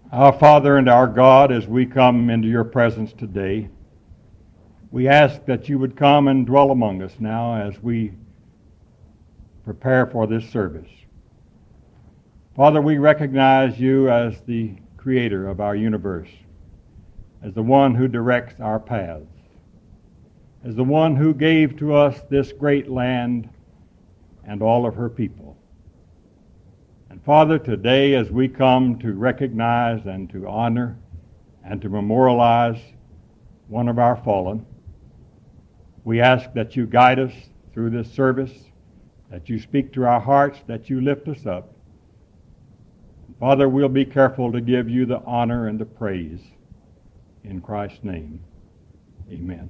Our Father and our God, as we come into your presence today, we ask that you would come and dwell among us now as we prepare for this service. Father, we recognize you as the creator of our universe, as the one who directs our paths, as the one who gave to us this great land and all of her people. And Father, today as we come to recognize and to honor and to memorialize one of our fallen, we ask that you guide us through this service, that you speak to our hearts, that you lift us up. Father, we'll be careful to give you the honor and the praise. In Christ's name, amen.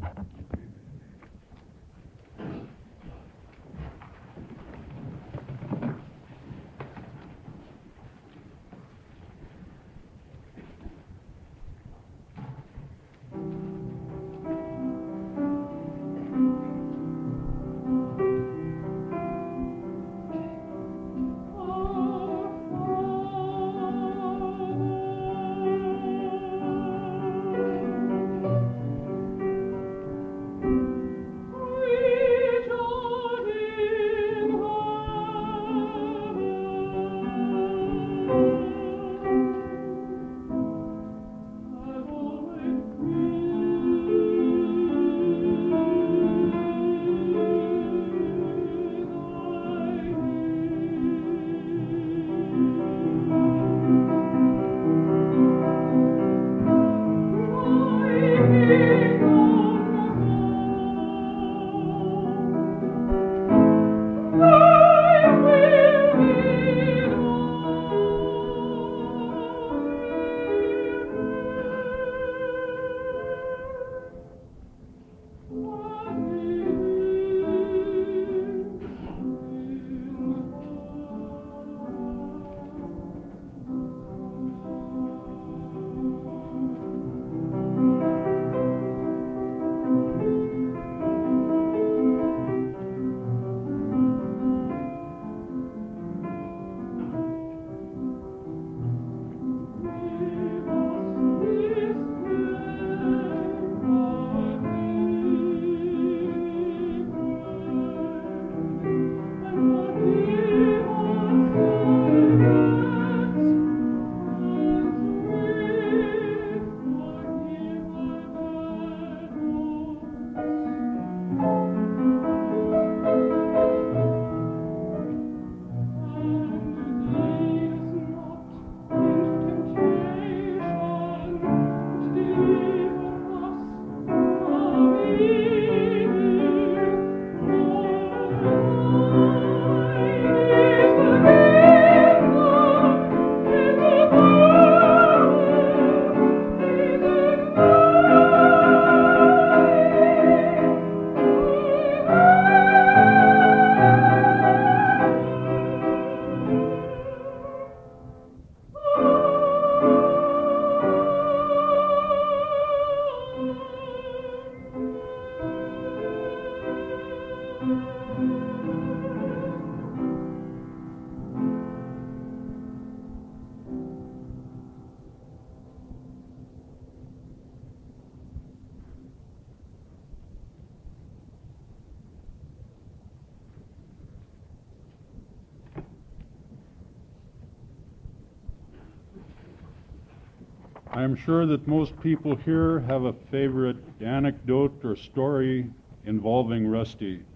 I am sure that most people here have a favorite anecdote or story involving Rusty.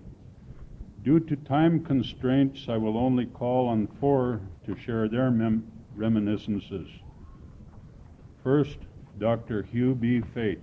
Due to time constraints, I will only call on four to share their reminiscences. First, Dr. Hugh B. Fate.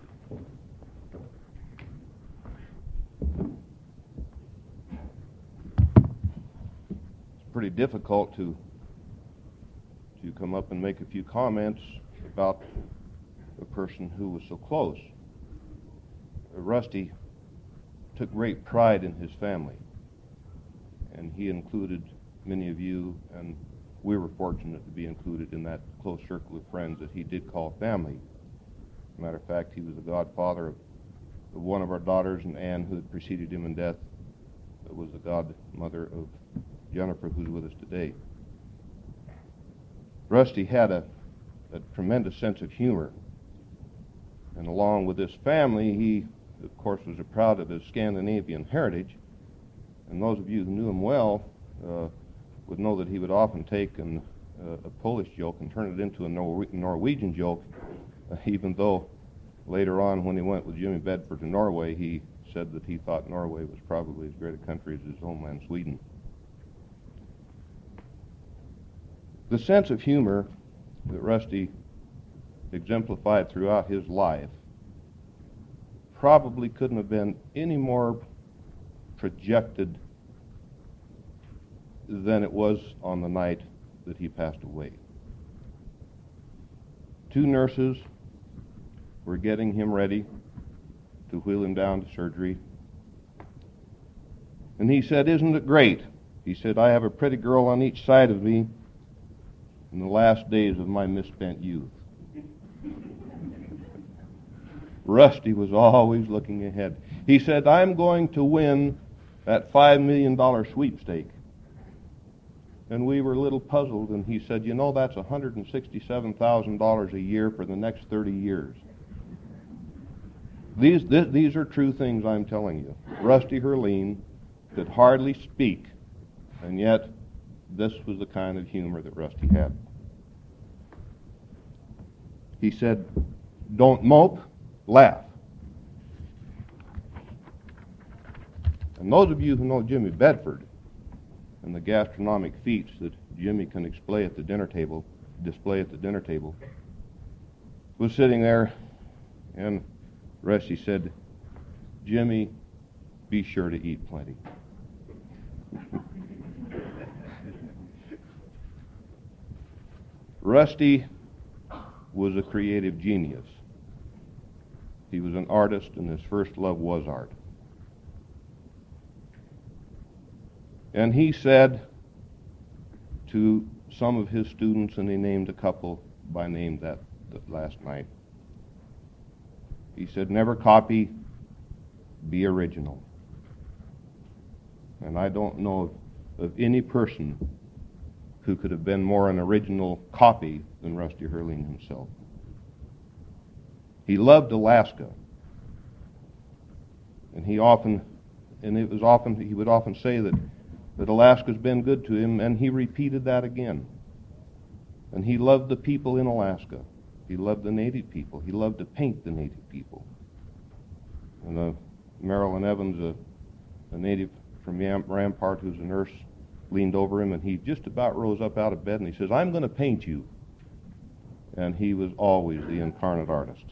It's pretty difficult to come up and make a few comments about a person who was so close. Rusty took great pride in his family, and he included many of you, and we were fortunate to be included in that close circle of friends that he did call family. As a matter of fact, he was the godfather of one of our daughters, and Anne, who had preceded him in death, was the godmother of Jennifer, who's with us today. Rusty had a a tremendous sense of humor. And along with his family, he, of course, was proud of his Scandinavian heritage. And those of you who knew him well would know that he would often take a Polish joke and turn it into a Norwegian joke, even though later on when he went with Jimmy Bedford to Norway, he said that he thought Norway was probably as great a country as his homeland, Sweden. The sense of humor that Rusty exemplified throughout his life probably couldn't have been any more projected than it was on the night that he passed away. 2 nurses were getting him ready to wheel him down to surgery. And he said, "Isn't it great?" He said, "I have a pretty girl on each side of me in the last days of my misspent youth." Rusty was always looking ahead. He said, "I'm going to win that $5 million sweepstake." And we were a little puzzled, and he said, "You know, that's $167,000 a year for the next 30 years. These are true things I'm telling you." Rusty Hurleen could hardly speak, and yet this was the kind of humor that Rusty had. He said, "Don't mope, laugh." And those of you who know Jimmy Bedford and the gastronomic feats that Jimmy can display at the dinner table, was sitting there, and Rusty said, "Jimmy, be sure to eat plenty." Rusty was a creative genius. He was an artist, and his first love was art. And he said to some of his students, and he named a couple by name that last night, he said, "Never copy, be original." And I don't know of any person who could have been more an original copy than Rusty Hurleen himself. He loved Alaska, and he would often say that Alaska's been good to him, and he repeated that again. And he loved the people in Alaska. He loved the native people. He loved to paint the native people. And Marilyn Evans, a native from Rampart, who's a nurse, leaned over him, and he just about rose up out of bed, and he says, "I'm going to paint you." And he was always the incarnate artist.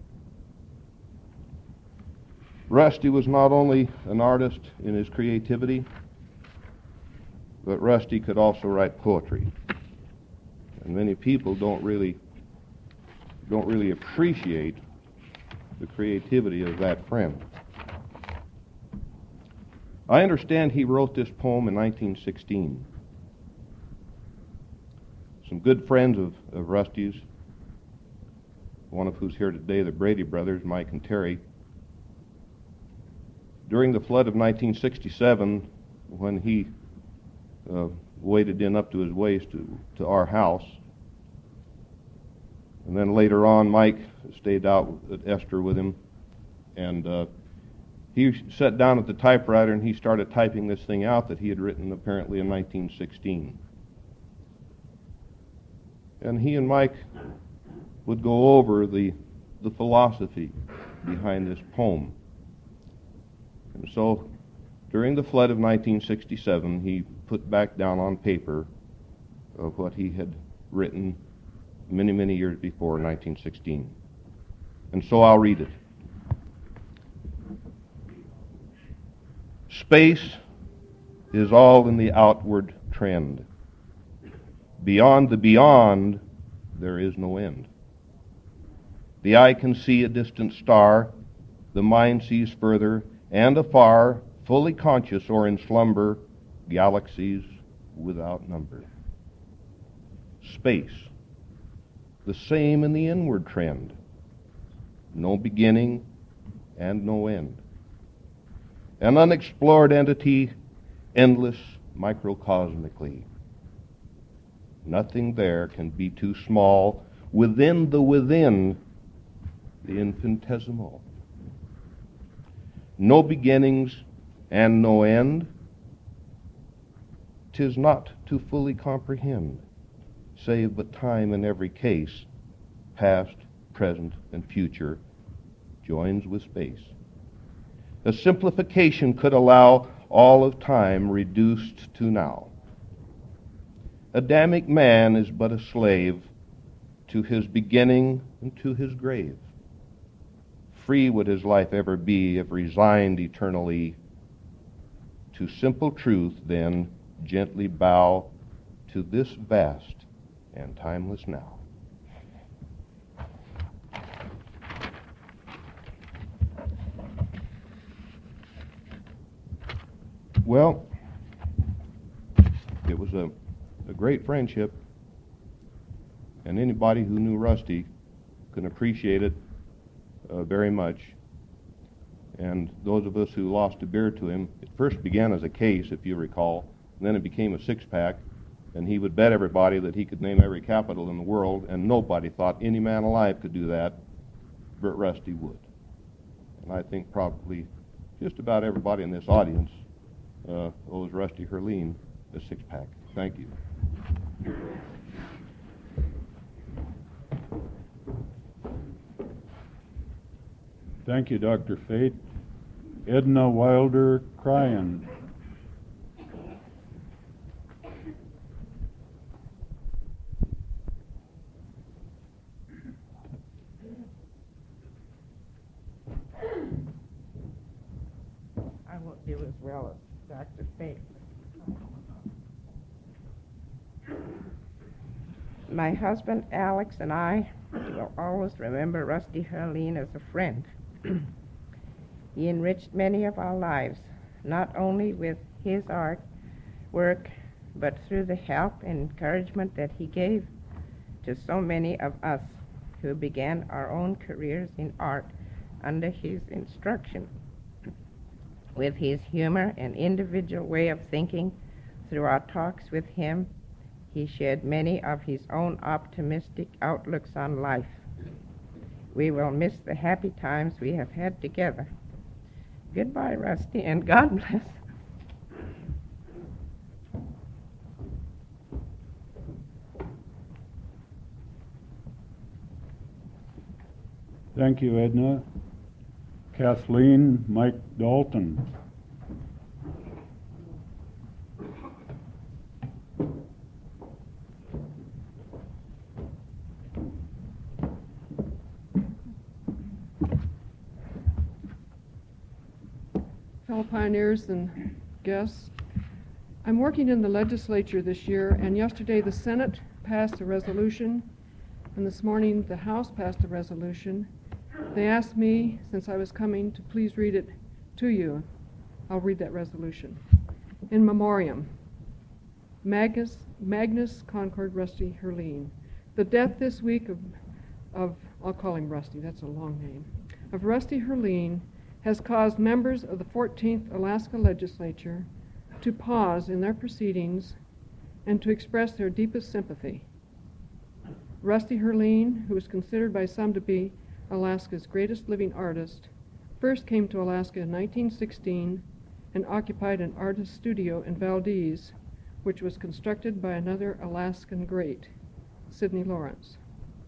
Rusty was not only an artist in his creativity, but Rusty could also write poetry. And many people don't really appreciate the creativity of that friend. I understand he wrote this poem in 1916. Some good friends of Rusty's, one of who's here today, the Brady brothers, Mike and Terry, during the flood of 1967, when he waded in up to his waist to our house, and then later on Mike stayed out at Esther with him, and he sat down at the typewriter and he started typing this thing out that he had written apparently in 1916. And he and Mike would go over the philosophy behind this poem. And so during the flood of 1967, he put back down on paper of what he had written many, many years before, 1916. And so I'll read it. Space is all in the outward trend. Beyond the beyond, there is no end. The eye can see a distant star, the mind sees further and afar, fully conscious or in slumber, galaxies without number. Space, the same in the inward trend, no beginning and no end. An unexplored entity, endless microcosmically. Nothing there can be too small within, the infinitesimal. No beginnings and no end, 'tis not to fully comprehend, save but time in every case, past, present, and future, joins with space. A simplification could allow all of time reduced to now. Adamic man is but a slave to his beginning and to his grave. Free would his life ever be if resigned eternally. To simple truth, then, gently bow to this vast and timeless now. Well, it was a great friendship, and anybody who knew Rusty can appreciate it very much. And those of us who lost a beer to him, it first began as a case, if you recall, and then it became a six-pack, and he would bet everybody that he could name every capital in the world, and nobody thought any man alive could do that, but Rusty would. And I think probably just about everybody in this audience owes Rusty Herline a six-pack. Thank you. Thank you, Dr. Fate. Edna Wilder Cryan. I won't do as well as Dr. Fate. My husband Alex and I will always remember Rusty Herline as a friend. He enriched many of our lives, not only with his art work, but through the help and encouragement that he gave to so many of us who began our own careers in art under his instruction. With his humor and individual way of thinking through our talks with him, he shared many of his own optimistic outlooks on life. We will miss the happy times we have had together. Goodbye, Rusty, and God bless. Thank you, Edna. Kathleen Mike Dalton. Fellow pioneers and guests, I'm working in the legislature this year, and yesterday the Senate passed a resolution, and this morning the House passed a resolution. They asked me, since I was coming, to please read it to you. I'll read that resolution. In memoriam, Magnus Concord Rusty Herline. The death this week of I'll call him Rusty, that's a long name, of Rusty Herline has caused members of the 14th Alaska Legislature to pause in their proceedings and to express their deepest sympathy. Rusty Herline, who is considered by some to be Alaska's greatest living artist, first came to Alaska in 1916 and occupied an artist studio in Valdez, which was constructed by another Alaskan great, Sidney Lawrence.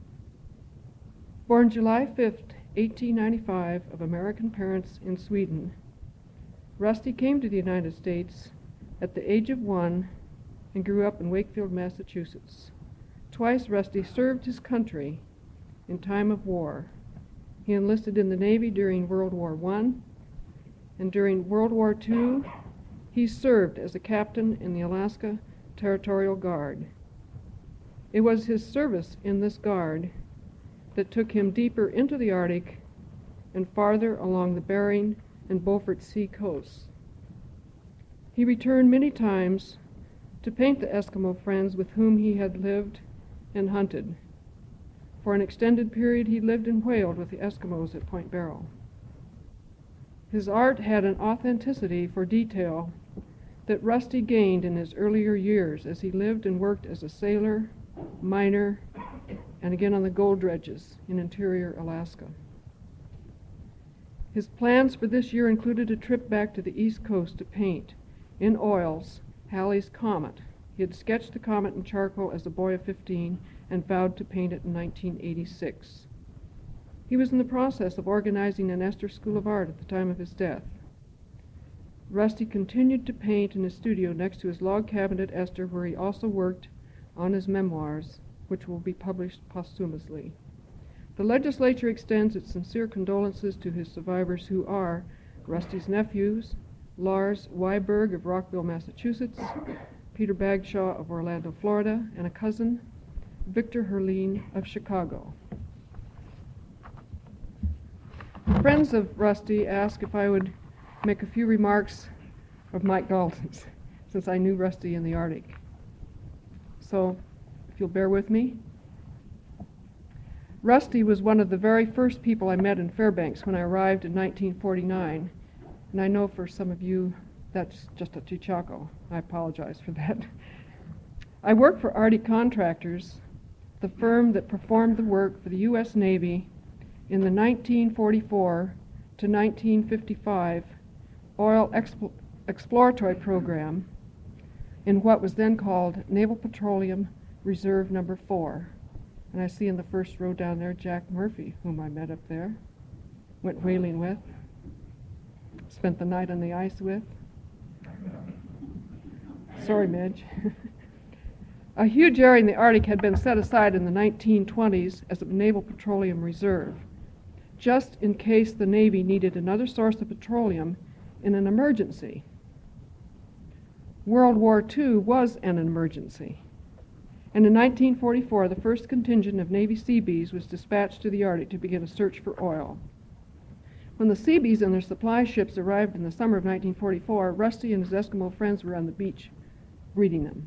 Born July 5th, 1895, of American parents in Sweden, Rusty came to the United States at the age of 1 and grew up in Wakefield, Massachusetts. Twice Rusty served his country in time of war. He enlisted in the Navy during World War I, and during World War II, he served as a captain in the Alaska Territorial Guard. It was his service in this guard that took him deeper into the Arctic and farther along the Bering and Beaufort Sea coasts. He returned many times to paint the Eskimo friends with whom he had lived and hunted. For an extended period, he lived and whaled with the Eskimos at Point Barrow. His art had an authenticity for detail that Rusty gained in his earlier years as he lived and worked as a sailor, miner, and again on the gold dredges in interior Alaska. His plans for this year included a trip back to the East Coast to paint, in oils, Halley's Comet. He had sketched the comet in charcoal as a boy of 15 and vowed to paint it in 1986. He was in the process of organizing an Esther School of Art at the time of his death. Rusty continued to paint in his studio next to his log cabin at Esther, where he also worked on his memoirs, which will be published posthumously. The legislature extends its sincere condolences to his survivors, who are Rusty's nephews, Lars Weiberg of Rockville, Massachusetts, Peter Bagshaw of Orlando, Florida, and a cousin, Victor Herline of Chicago. Friends of Rusty asked if I would make a few remarks of Mike Dalton's, since I knew Rusty in the Arctic. So, if you'll bear with me. Rusty was one of the very first people I met in Fairbanks when I arrived in 1949, and I know for some of you that's just a chichaco. I apologize for that. I worked for Arctic Contractors, the firm that performed the work for the U.S. Navy in the 1944 to 1955 oil exploratory program in what was then called Naval Petroleum Reserve Number 4. And I see in the first row down there Jack Murphy, whom I met up there, went whaling with, spent the night on the ice with. Sorry, Midge. A huge area in the Arctic had been set aside in the 1920s as a Naval Petroleum Reserve, just in case the Navy needed another source of petroleum in an emergency. World War II was an emergency. And in 1944, the first contingent of Navy Seabees was dispatched to the Arctic to begin a search for oil. When the Seabees and their supply ships arrived in the summer of 1944, Rusty and his Eskimo friends were on the beach greeting them.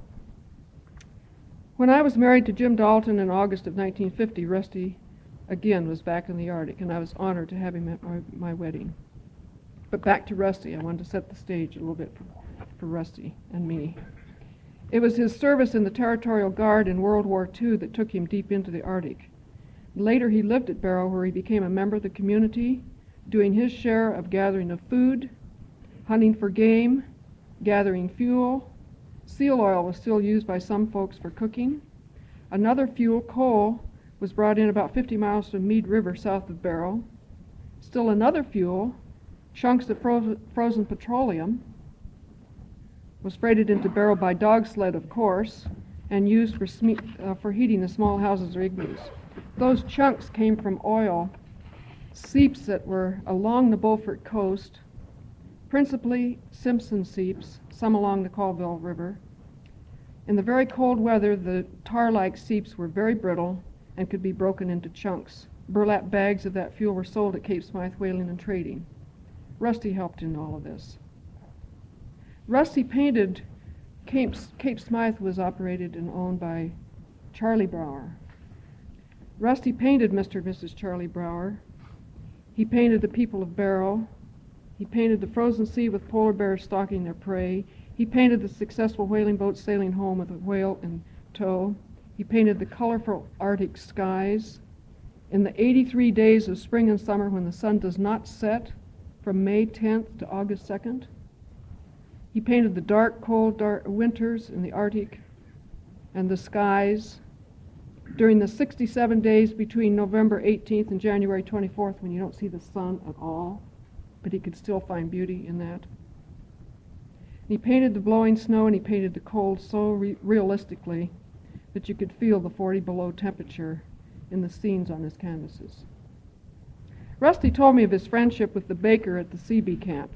When I was married to Jim Dalton in August of 1950, Rusty again was back in the Arctic, and I was honored to have him at my wedding. But back to Rusty. I wanted to set the stage a little bit for Rusty and me. It was his service in the Territorial Guard in World War II that took him deep into the Arctic. Later he lived at Barrow, where he became a member of the community, doing his share of gathering of food, hunting for game, gathering fuel. Seal oil was still used by some folks for cooking. Another fuel, coal, was brought in about 50 miles from Mead River south of Barrow. Still another fuel, chunks of frozen petroleum, was freighted into Barrow by dog sled, of course, and used for heating the small houses or igloos. Those chunks came from oil seeps that were along the Beaufort coast, principally Simpson seeps, some along the Colville River. In the very cold weather, the tar-like seeps were very brittle and could be broken into chunks. Burlap bags of that fuel were sold at Cape Smythe Whaling and Trading. Rusty helped in all of this. Rusty painted, Cape Smythe was operated and owned by Charlie Brower. Rusty painted Mr. and Mrs. Charlie Brower. He painted the people of Barrow. He painted the frozen sea with polar bears stalking their prey. He painted the successful whaling boat sailing home with a whale in tow. He painted the colorful Arctic skies. In the 83 days of spring and summer when the sun does not set, from May 10th to August 2nd. He painted the dark, cold winters in the Arctic and the skies during the 67 days between November 18th and January 24th, when you don't see the sun at all, but he could still find beauty in that. And he painted the blowing snow and he painted the cold so realistically that you could feel the 40 below temperature in the scenes on his canvases. Rusty told me of his friendship with the baker at the Seabee camp.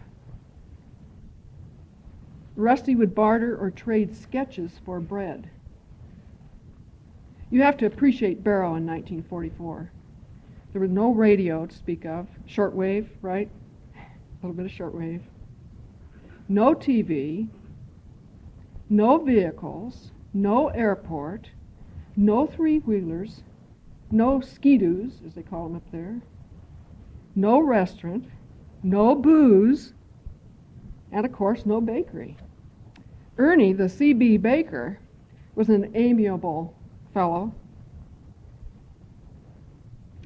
Rusty would barter or trade sketches for bread. You have to appreciate Barrow in 1944. There was no radio to speak of. Shortwave, right? A little bit of shortwave. No TV, no vehicles, no airport, no three-wheelers, no ski-doos, as they call them up there, no restaurant, no booze, and of course no bakery. Ernie, the CB baker, was an amiable fellow.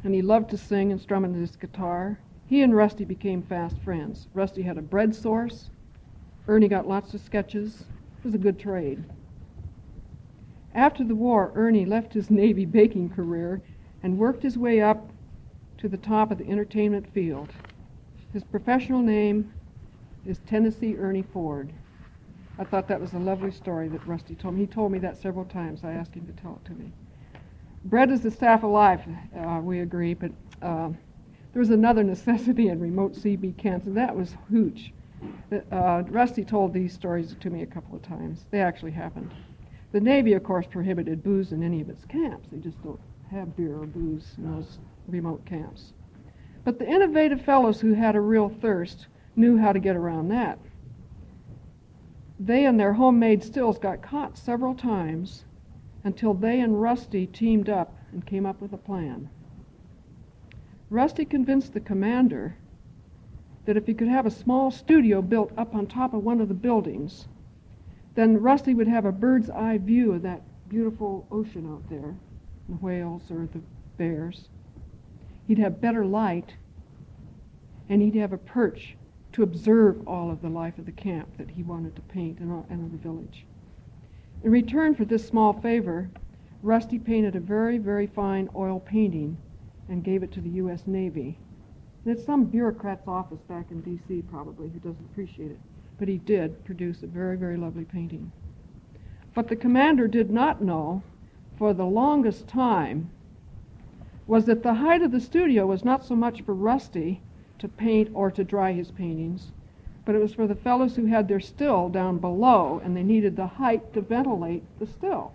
and he loved to sing and strum on his guitar. He and Rusty became fast friends. Rusty had a bread source. Ernie got lots of sketches. It was a good trade. After the war, Ernie left his Navy baking career and worked his way up to the top of the entertainment field. His professional name is Tennessee Ernie Ford. I thought that was a lovely story that Rusty told me. He told me that several times. I asked him to tell it to me. Bread is the staff of life, we agree, but there was another necessity in remote CB camps, and that was hooch. Rusty told these stories to me a couple of times. They actually happened. The Navy, of course, prohibited booze in any of its camps. They just don't have beer or booze in those remote camps. But the innovative fellows who had a real thirst knew how to get around that. They and their homemade stills got caught several times until they and Rusty teamed up and came up with a plan. Rusty convinced the commander that if he could have a small studio built up on top of one of the buildings, then Rusty would have a bird's eye view of that beautiful ocean out there, the whales or the bears. He'd have better light, and he'd have a perch to observe all of the life of the camp that he wanted to paint and of the village. In return for this small favor, Rusty painted a very, very fine oil painting and gave it to the U.S. Navy. And it's some bureaucrat's office back in D.C. probably who doesn't appreciate it, but he did produce a very, very lovely painting. What the commander did not know for the longest time was that the height of the studio was not so much for Rusty to paint or to dry his paintings, but it was for the fellows who had their still down below and they needed the height to ventilate the still.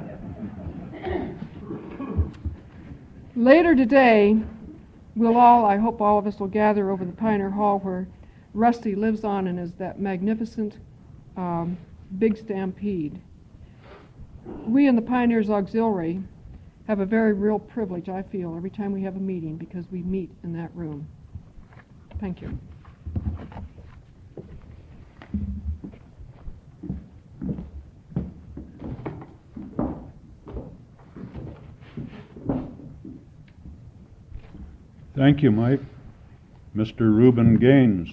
Later today, I hope all of us will gather over the Pioneer Hall where Rusty lives on and is that magnificent big stampede. We in the Pioneers Auxiliary have a very real privilege, I feel, every time we have a meeting because we meet in that room. Thank you. Thank you, Mike. Mr. Reuben Gaines.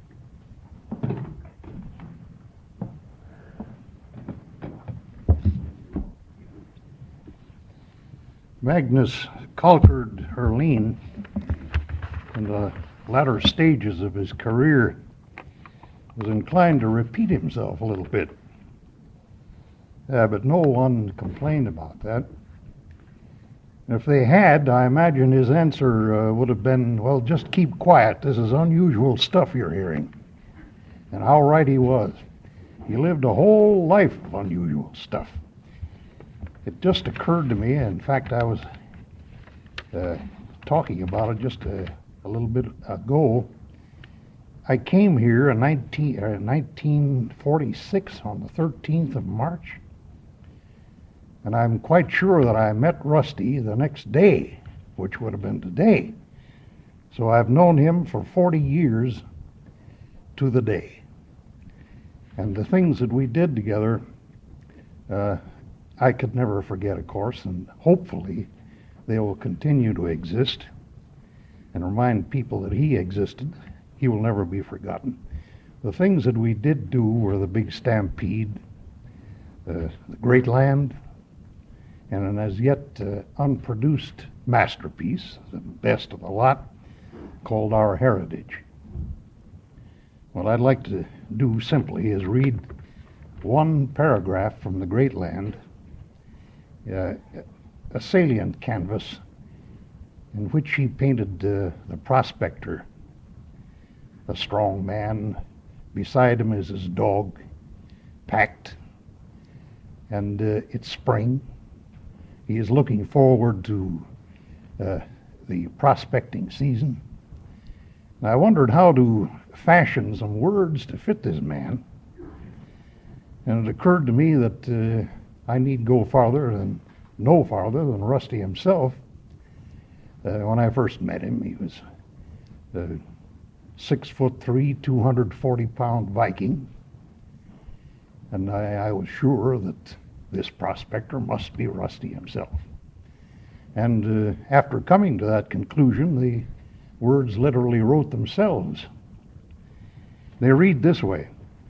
Magnus conquered Herline in the latter stages of his career, was inclined to repeat himself a little bit. But no one complained about that. If they had, I imagine his answer would have been, well, just keep quiet. This is unusual stuff you're hearing. And how right he was. He lived a whole life of unusual stuff. It just occurred to me, in fact, I was talking about it just a little bit ago. I came here in 1946 on the 13th of March, and I'm quite sure that I met Rusty the next day, which would have been today. So I've known him for 40 years to the day. And the things that we did together, I could never forget, of course, and hopefully they will continue to exist and remind people that he existed. He will never be forgotten. The things that we did do were the big stampede, the Great Land, and an as yet unproduced masterpiece, the best of the lot, called Our Heritage. What I'd like to do simply is read one paragraph from the Great Land, a salient canvas in which he painted the prospector, a strong man. Beside him is his dog, packed, and it's spring. He is looking forward to the prospecting season. And I wondered how to fashion some words to fit this man. And it occurred to me that I need no farther than Rusty himself. When I first met him, he was a 6'3", 240-pound Viking. And I was sure that this prospector must be Rusty himself. And after coming to that conclusion, the words literally wrote themselves. They read this way: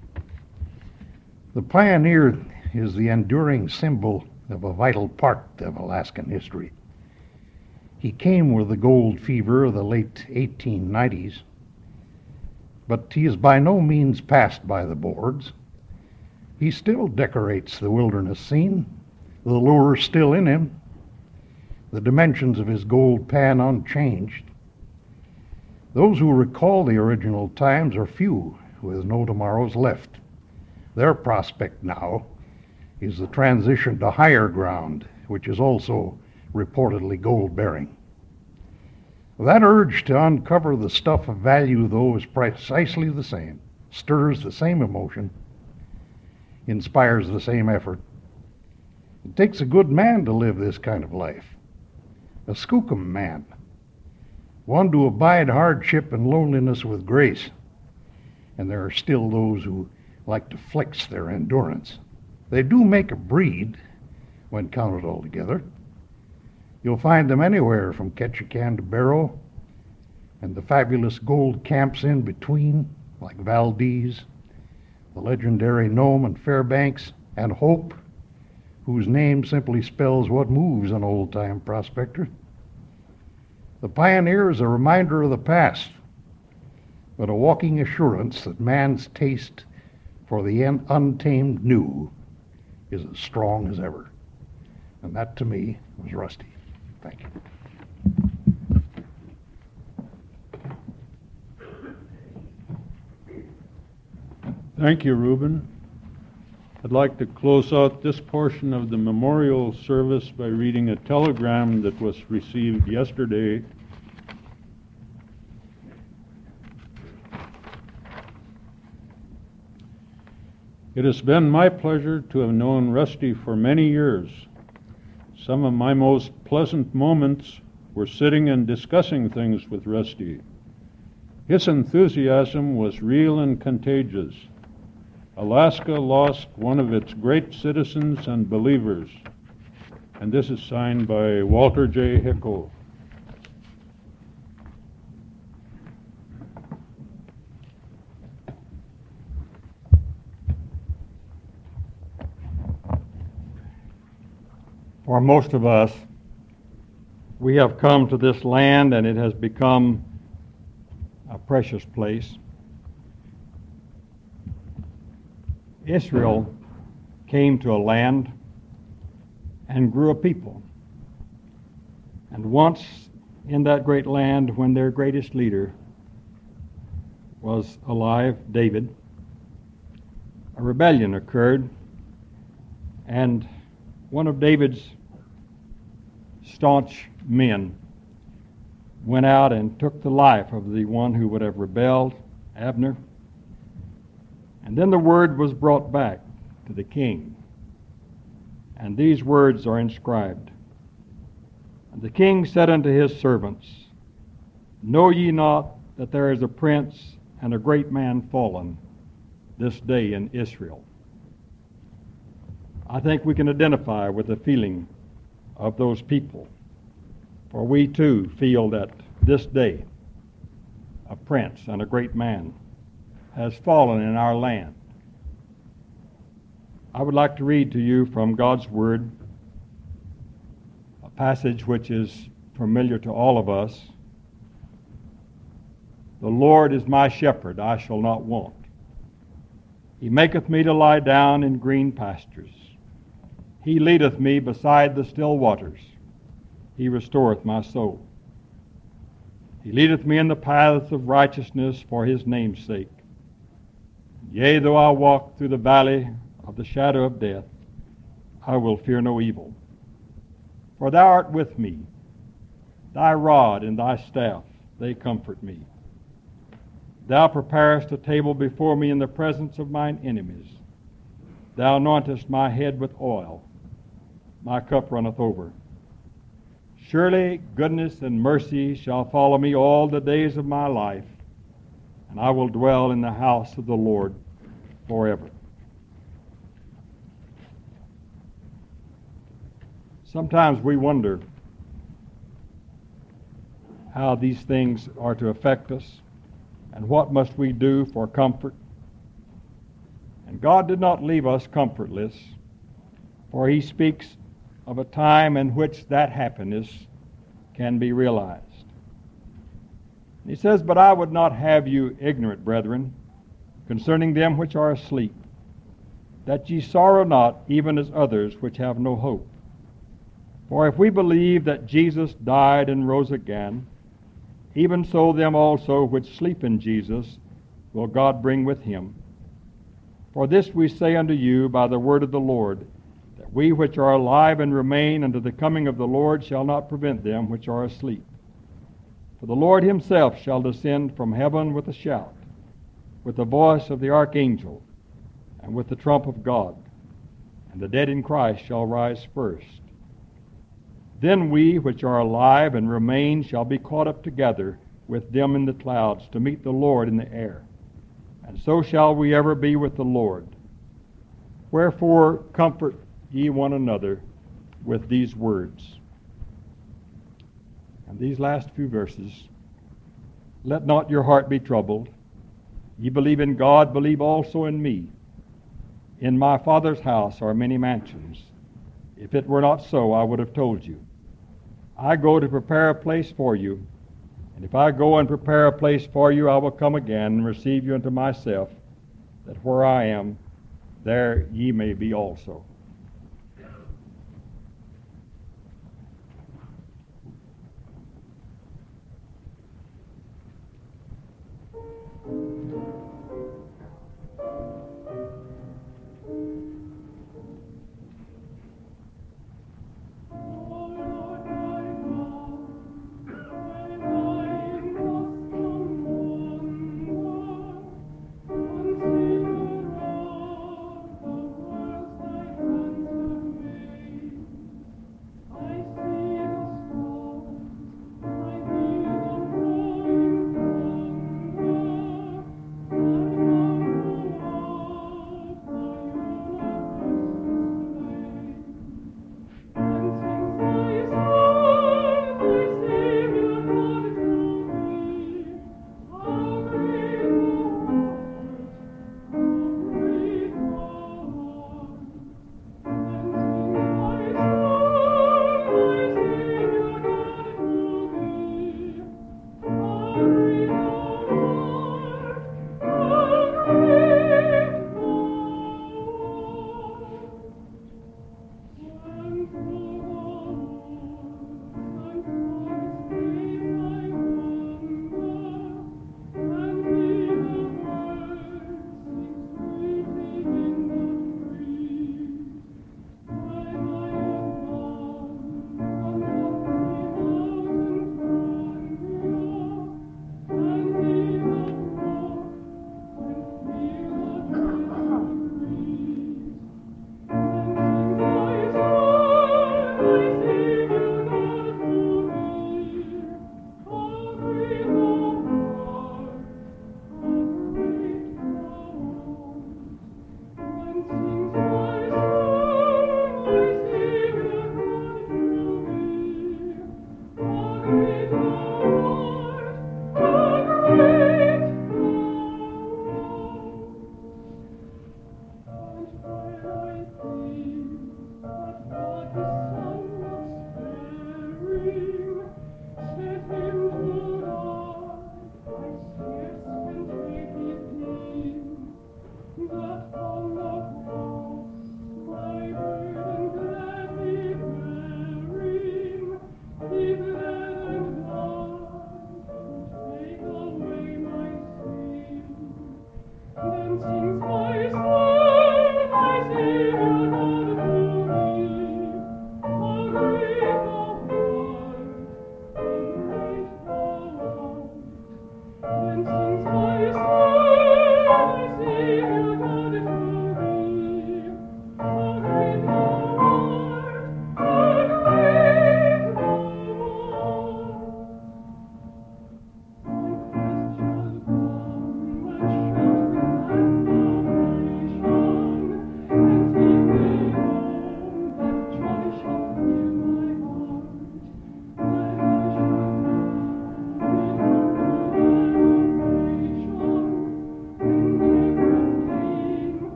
"The pioneer is the enduring symbol of a vital part of Alaskan history. He came with the gold fever of the late 1890s, but he is by no means passed by the boards. He still decorates the wilderness scene, the lure still in him, the dimensions of his gold pan unchanged. Those who recall the original times are few, with no tomorrows left. Their prospect now is the transition to higher ground, which is also reportedly gold-bearing. That urge to uncover the stuff of value, though, is precisely the same, stirs the same emotion, inspires the same effort. It takes a good man to live this kind of life, a skookum man, one to abide hardship and loneliness with grace. And there are still those who like to flex their endurance. They do make a breed when counted all together. You'll find them anywhere from Ketchikan to Barrow, and the fabulous gold camps in between, like Valdez, the legendary Nome and Fairbanks, and Hope, whose name simply spells what moves an old-time prospector. The pioneer is a reminder of the past, but a walking assurance that man's taste for the untamed new is as strong as ever. And that, to me, was Rusty. Thank you. Thank you, Reuben. I'd like to close out this portion of the memorial service by reading a telegram that was received yesterday. It has been my pleasure to have known Rusty for many years. Some of my most pleasant moments were sitting and discussing things with Rusty. His enthusiasm was real and contagious. Alaska lost one of its great citizens and believers. And this is signed by Walter J. Hickel. For most of us, we have come to this land and it has become a precious place. Israel came to a land and grew a people. And once in that great land, when their greatest leader was alive, David, a rebellion occurred, and one of David's staunch men went out and took the life of the one who would have rebelled, Abner. And then the word was brought back to the king. And these words are inscribed. And the king said unto his servants, Know ye not that there is a prince and a great man fallen this day in Israel? I think we can identify with the feeling of those people, for we too feel that this day a prince and a great man has fallen in our land. I would like to read to you from God's Word a passage which is familiar to all of us. The Lord is my shepherd, I shall not want. He maketh me to lie down in green pastures. He leadeth me beside the still waters. He restoreth my soul. He leadeth me in the paths of righteousness for his name's sake. Yea, though I walk through the valley of the shadow of death, I will fear no evil. For thou art with me. Thy rod and thy staff, they comfort me. Thou preparest a table before me in the presence of mine enemies. Thou anointest my head with oil. My cup runneth over. Surely goodness and mercy shall follow me all the days of my life, and I will dwell in the house of the Lord forever. Sometimes we wonder how these things are to affect us, and what must we do for comfort. And God did not leave us comfortless, for he speaks of a time in which that happiness can be realized. He says, "But I would not have you ignorant, brethren, concerning them which are asleep, that ye sorrow not, even as others which have no hope. For if we believe that Jesus died and rose again, even so them also which sleep in Jesus will God bring with him. For this we say unto you by the word of the Lord, that we which are alive and remain unto the coming of the Lord shall not prevent them which are asleep. For the Lord himself shall descend from heaven with a shout, with the voice of the archangel, and with the trump of God, and the dead in Christ shall rise first. Then we which are alive and remain shall be caught up together with them in the clouds to meet the Lord in the air. And so shall we ever be with the Lord. Wherefore comfort ye one another with these words." And these last few verses, "Let not your heart be troubled. Ye believe in God, believe also in me. In my Father's house are many mansions. If it were not so, I would have told you. I go to prepare a place for you. And if I go and prepare a place for you, I will come again and receive you unto myself, that where I am, there ye may be also." Consider all the works thy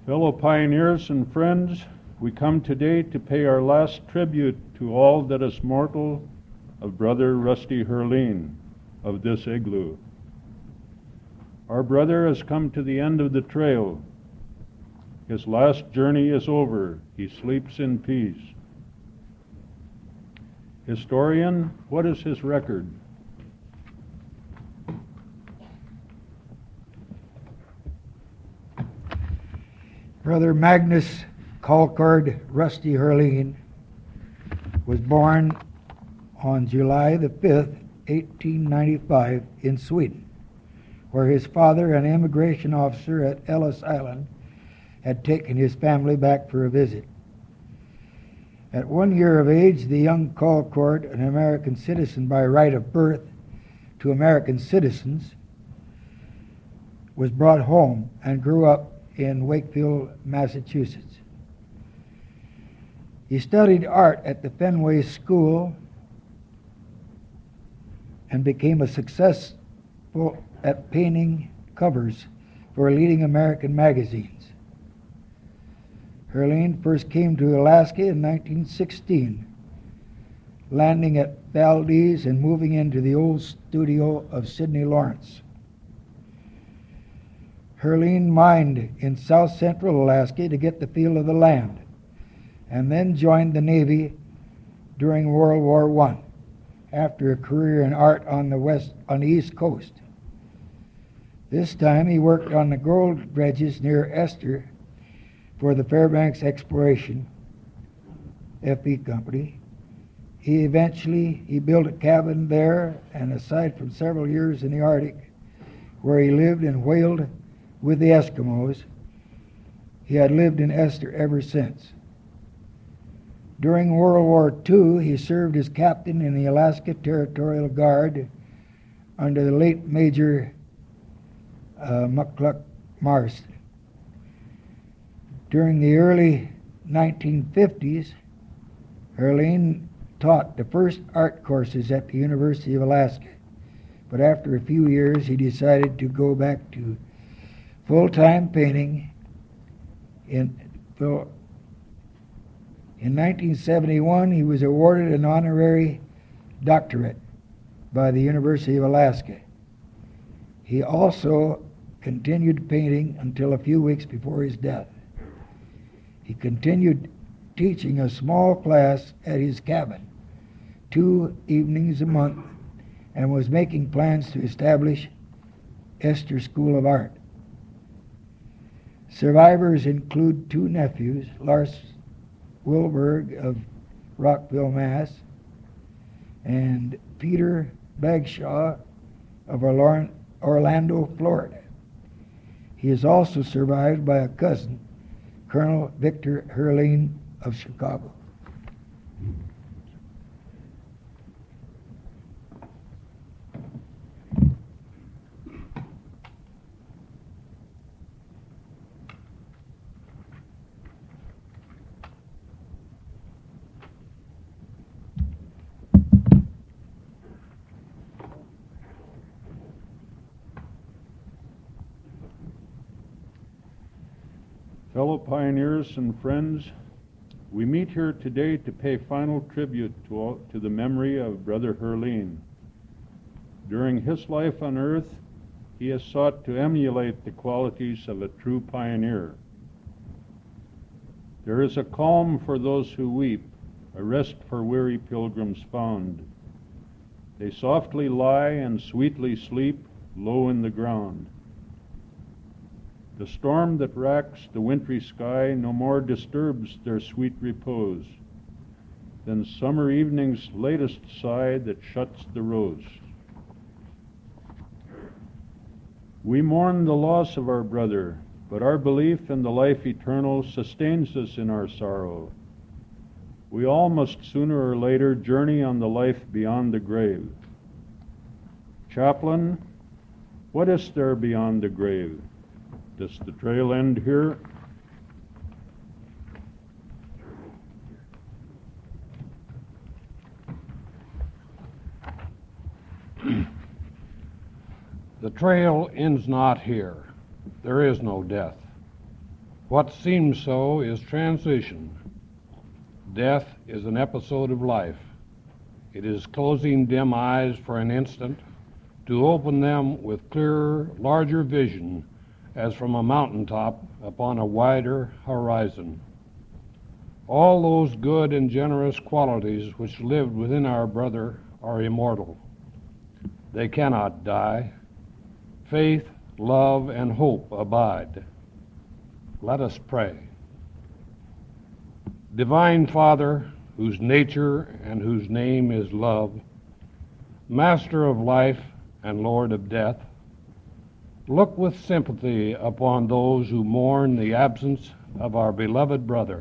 Fellow pioneers and friends, we come today to pay our last tribute to all that is mortal of Brother Rusty Herline of this igloo. Our brother has come to the end of the trail. His last journey is over. He sleeps in peace. Historian, what is his record? Brother Magnus Colcord Rusty Herline was born on July the 5th, 1895 in Sweden, where his father, an immigration officer at Ellis Island, had taken his family back for a visit. At 1 year of age, the young Colcord, an American citizen by right of birth to American citizens, was brought home and grew up in Wakefield, Massachusetts. He studied art at the Fenway School and became a successful at painting covers for leading American magazines. Herline first came to Alaska in 1916, landing at Valdez and moving into the old studio of Sidney Lawrence. Herline mined in south central Alaska to get the feel of the land, and then joined the Navy during World War I, after a career in art on the East Coast. This time he worked on the gold dredges near Esther for the Fairbanks Exploration FE Company. He built a cabin there, and aside from several years in the Arctic, where he lived and whaled with the Eskimos, he had lived in Esther ever since. During World War II, he served as captain in the Alaska Territorial Guard under the late Major McCluck Marston. During the early 1950s, Herline taught the first art courses at the University of Alaska, but after a few years he decided to go back to full-time painting. In 1971, he was awarded an honorary doctorate by the University of Alaska. He also continued painting until a few weeks before his death. He continued teaching a small class at his cabin 2 evenings a month, and was making plans to establish Esther School of Art. Survivors include 2 nephews, Lars Wilberg of Rockville, Mass., and Peter Bagshaw of Orlando, Florida. He is also survived by a cousin, Colonel Victor Herline of Chicago. Fellow pioneers and friends, we meet here today to pay final tribute to the memory of Brother Herline. During his life on earth, he has sought to emulate the qualities of a true pioneer. There is a calm for those who weep, a rest for weary pilgrims found. They softly lie and sweetly sleep low in the ground. The storm that racks the wintry sky no more disturbs their sweet repose than summer evening's latest sigh that shuts the rose. We mourn the loss of our brother, but our belief in the life eternal sustains us in our sorrow. We all must sooner or later journey on the life beyond the grave. Chaplain, what is there beyond the grave? Does the trail end here? The trail ends not here. There is no death. What seems so is transition. Death is an episode of life. It is closing dim eyes for an instant to open them with clearer, larger vision as from a mountaintop upon a wider horizon. All those good and generous qualities which lived within our brother are immortal. They cannot die. Faith, love, and hope abide. Let us pray. Divine Father, whose nature and whose name is love, Master of life and Lord of death, look with sympathy upon those who mourn the absence of our beloved brother.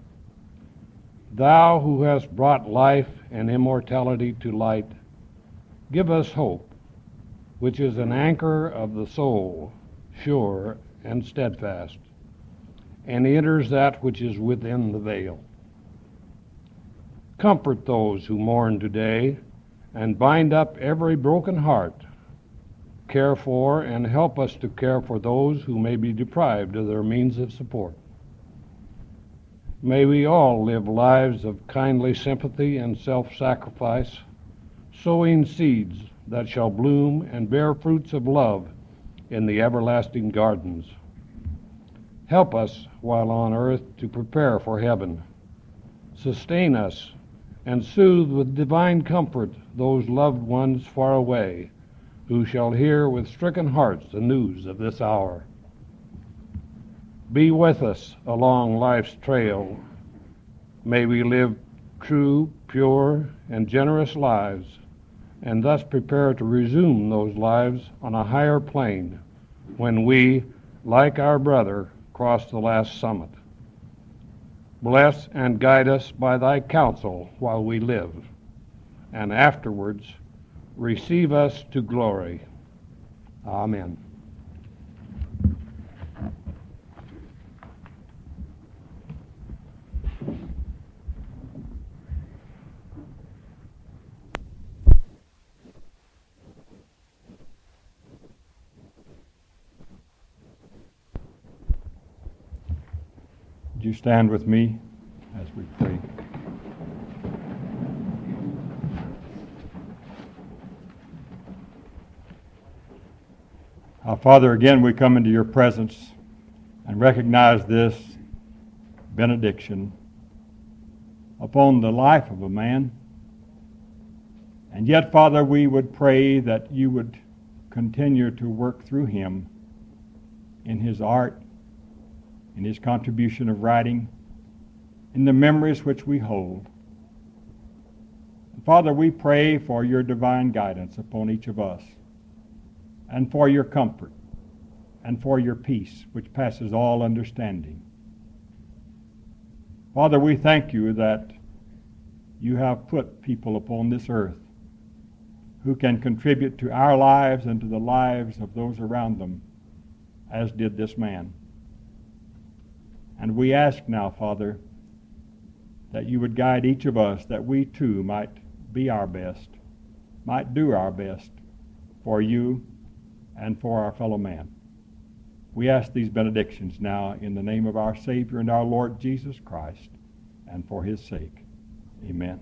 Thou who hast brought life and immortality to light, give us hope, which is an anchor of the soul, sure and steadfast, and enters that which is within the veil. Comfort those who mourn today, and bind up every broken heart. Care for and help us to care for those who may be deprived of their means of support. May we all live lives of kindly sympathy and self-sacrifice, sowing seeds that shall bloom and bear fruits of love in the everlasting gardens. Help us while on earth to prepare for heaven. Sustain us and soothe with divine comfort those loved ones far away, who shall hear with stricken hearts the news of this hour. Be with us along life's trail. May we live true, pure, and generous lives, and thus prepare to resume those lives on a higher plane when we, like our brother, cross the last summit. Bless and guide us by thy counsel while we live, and afterwards receive us to glory. Amen. Would you stand with me as we pray? Our Father, again we come into your presence and recognize this benediction upon the life of a man. And yet, Father, we would pray that you would continue to work through him in his art, in his contribution of writing, in the memories which we hold. Father, we pray for your divine guidance upon each of us, and for your comfort, and for your peace, which passes all understanding. Father, we thank you that you have put people upon this earth who can contribute to our lives and to the lives of those around them, as did this man. And we ask now, Father, that you would guide each of us, that we too might be our best, might do our best for you and for our fellow man. We ask these benedictions now in the name of our Savior and our Lord Jesus Christ, and for his sake. Amen.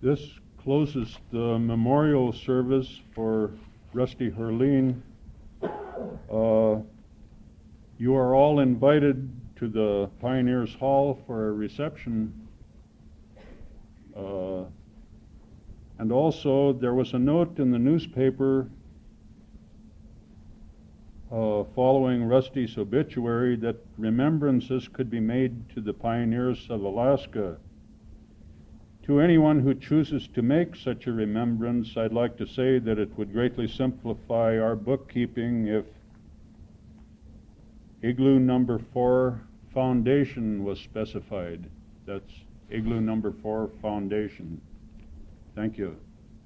This closes the memorial service for Rusty Herline. You are all invited to the Pioneers Hall for a reception. And also, there was a note in the newspaper following Rusty's obituary that remembrances could be made to the pioneers of Alaska. To anyone who chooses to make such a remembrance, I'd like to say that it would greatly simplify our bookkeeping if Igloo number 4 Foundation was specified. That's Igloo number 4 Foundation. Thank you.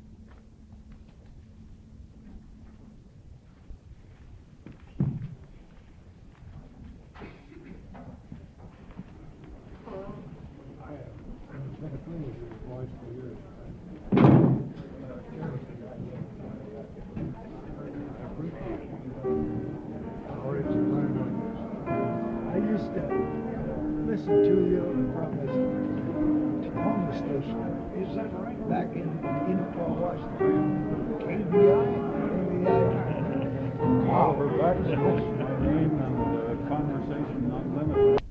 I used to listen to you from this homeless station. Is that right? Back in Washington. KBI? Oliver Baxter, my name, and conversation not limited.